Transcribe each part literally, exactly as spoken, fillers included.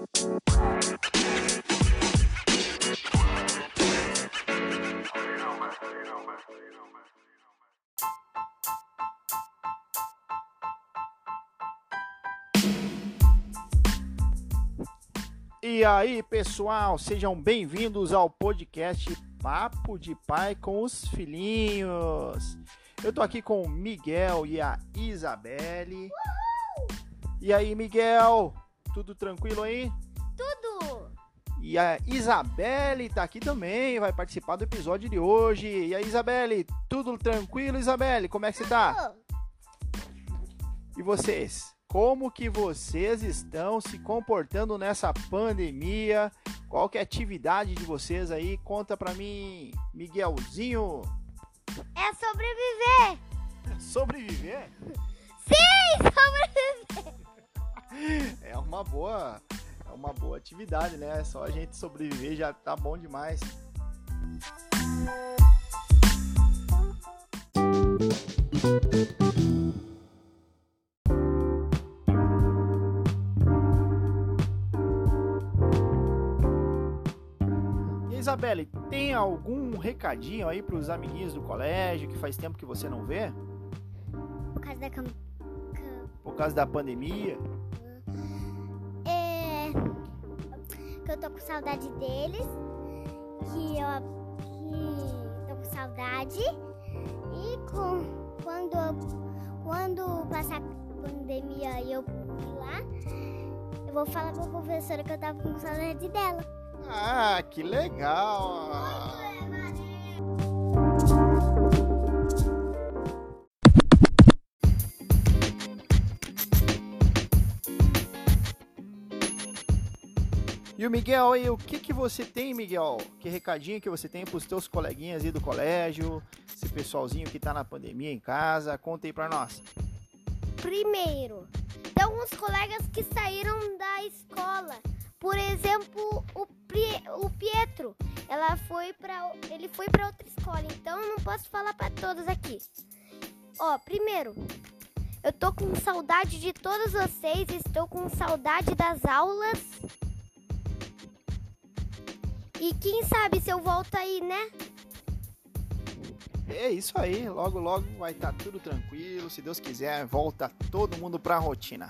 E aí, pessoal, sejam bem-vindos ao podcast Papo de Pai com os Filhinhos. Eu tô aqui com o Miguel e a Isabelle. Uhul! E aí, Miguel, tudo tranquilo aí? Tudo! E a Isabelle tá aqui também, vai participar do episódio de hoje. E aí, Isabelle, tudo tranquilo, Isabelle? Como é que você tá? E vocês? Como que vocês estão se comportando nessa pandemia? Qual que é a atividade de vocês aí? Conta pra mim, Miguelzinho. É sobreviver. Sobreviver? Sim, sobreviver. É uma boa, é uma boa atividade, né? Só a gente sobreviver já tá bom demais. Isabelle, tem algum recadinho aí para os amiguinhos do colégio que faz tempo que você não vê? Por causa da cam... Por causa da pandemia? É... Que eu tô com saudade deles. Que eu que tô com saudade. E com... quando, quando passar a pandemia e eu ir lá, eu vou falar com a professora que eu tava com saudade dela. Ah, que legal! E o Miguel aí, o que que você tem, Miguel? Que recadinho que você tem pros teus coleguinhas aí do colégio? Esse pessoalzinho que tá na pandemia em casa, conta aí pra nós. Primeiro, tem alguns colegas que saíram da escola. Por exemplo, o, o Pietro, ela foi pra, ele foi para outra escola, então eu não posso falar para todos aqui. Ó, primeiro, eu tô com saudade de todos vocês, estou com saudade das aulas. E quem sabe se eu volto aí, né? É isso aí, logo logo vai estar tudo tranquilo, se Deus quiser, volta todo mundo pra rotina.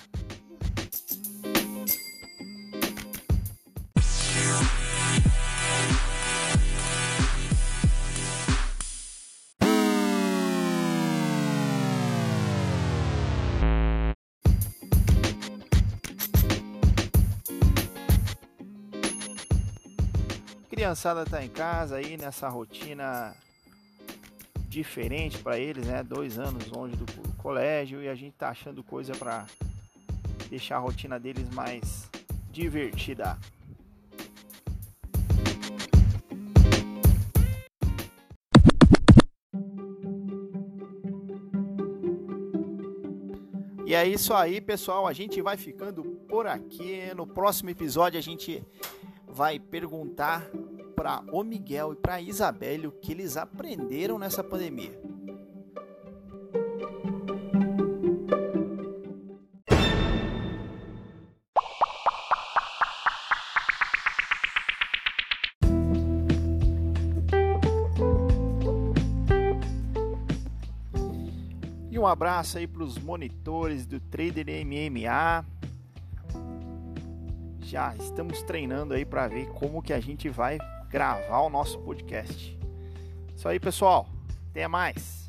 A criançada tá em casa aí nessa rotina diferente para eles, né? Dois anos longe do colégio e a gente tá achando coisa para deixar a rotina deles mais divertida. E é isso aí, pessoal. A gente vai ficando por aqui. No próximo episódio a gente vai perguntar para o Miguel e para a Isabelle o que eles aprenderam nessa pandemia. E um abraço aí para os monitores do Trader M M A. Já estamos treinando aí para ver como que a gente vai gravar o nosso podcast. Isso aí, pessoal. Até mais.